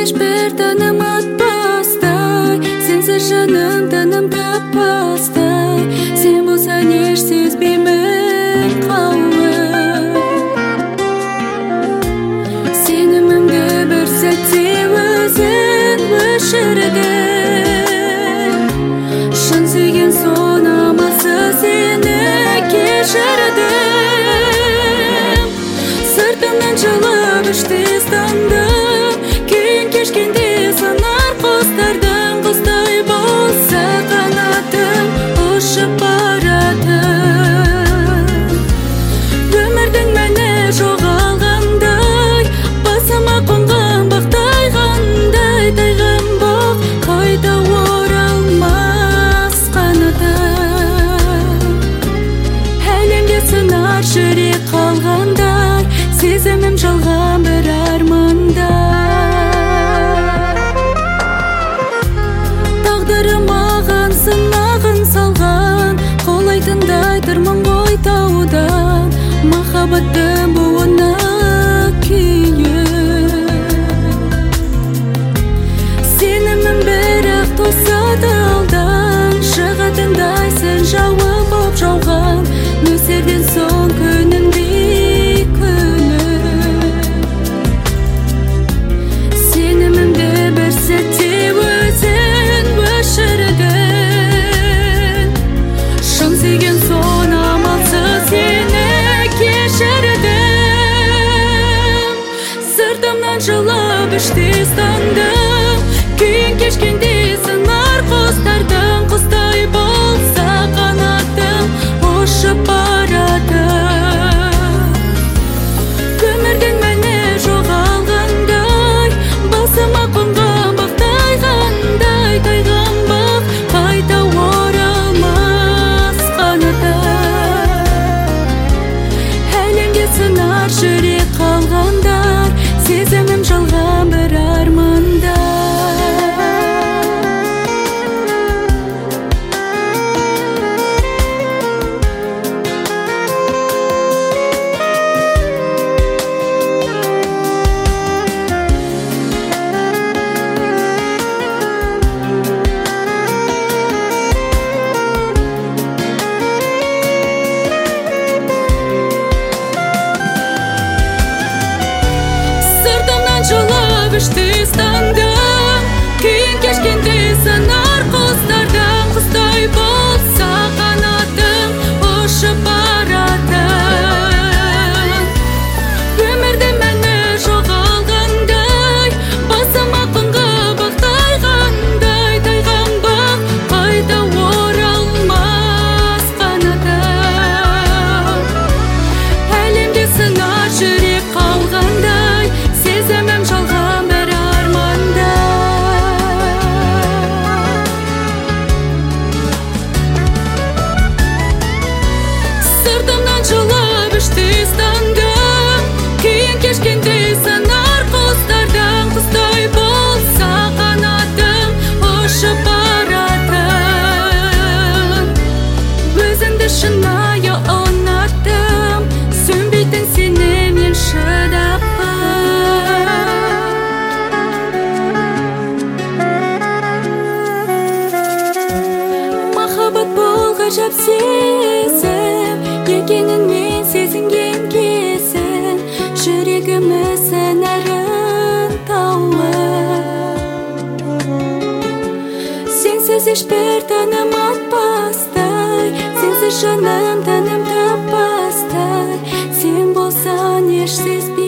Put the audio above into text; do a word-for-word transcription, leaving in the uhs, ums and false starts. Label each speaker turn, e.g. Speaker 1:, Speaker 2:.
Speaker 1: ешбір тәнім атпастай, сенсіз жаным тәнім таппастай, сен болсаң еш сезбеймін қалай. Сенімімді бір сәтте өзің өшірдің, шын сүйген соң амалсыз сені кешірдім. Сыртымнан жылып ішті станdım, кейін кешкенде санар құстардың, құстай болса қанатым ұшып барады. Өмірдің мәні жоғалғандай, басыма қонған бақ тайғандай, тайған бақ қайта оралмас қанатым. Әлемде сынар жүрек қалғандай, сезімім жалған бір арманда. Тағдыры маған сынағын салған, қолайтындай тұрмын ғой таудан, махаббаттың буына күйіп. Сенімім бірақ тосады алдан, шығатындайсың жауы боп жауған, нөсерден соң күнімдей күніп. Сенімімді бір сәтте өзің өшірдің, шын сүйген соң амалсыз сені кешірдім. Сыртымнан жылып іште станdım, кейін кешкенде сынар құстардың, құстай болса қанатым ұшып барады. Өмірдің мәні жоғалғандай, басыма қонған бақ тайғандай, тайған бақ қайта оралмас қанатым. Әлемде сынар жүрек қалғандар, сезімім жалған бір арманда. Жылып ішті станdım, кейін кешкенде сынар құстардың, құстай болса қанатым ұшып барады. Өмірдің мәні жоғалғандай, басыма қонған бақ тайғандай, тайған бақ қайта оралмас қанатым. Әлемде сынар жүрек қалғандай, сезімім жалған бір арманда. Сыртымнан жылып іште станdım, кейін кешкенде сынар құстардың, құстай болса қанатым ұшып барады. Өзіңді шынайы ұнаттым, сөнбейтін сені мен шыдаппын. Махаббат бұл ғажап сезім, екенін мен сезінген кезім, жүрегіміз сыңарын тауып. Сенсіз ешбір тәнім атпастай, сенсіз жаным тәнім таппастай, сен болсаң еш сезбеймін.